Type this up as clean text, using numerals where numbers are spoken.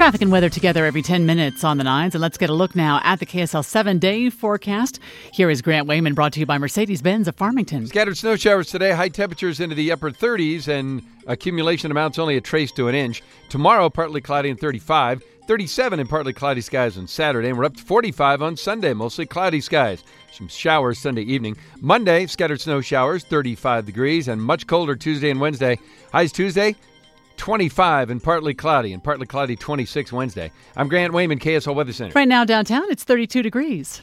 Traffic and weather together every 10 minutes on the nines. And let's get a look now at the KSL 7-day forecast. Here is Grant Wayman, brought to you by Mercedes-Benz of Farmington. Scattered snow showers today. High temperatures into the upper 30s and accumulation amounts only a trace to an inch. Tomorrow, partly cloudy and 35. 37 and partly cloudy skies on Saturday. And we're up to 45 on Sunday, mostly cloudy skies. Some showers Sunday evening. Monday, scattered snow showers, 35 degrees, and much colder Tuesday and Wednesday. Highs Tuesday, 25 and partly cloudy 26 Wednesday. I'm Grant Wayman, KSL Weather Center. Right now downtown, it's 32 degrees.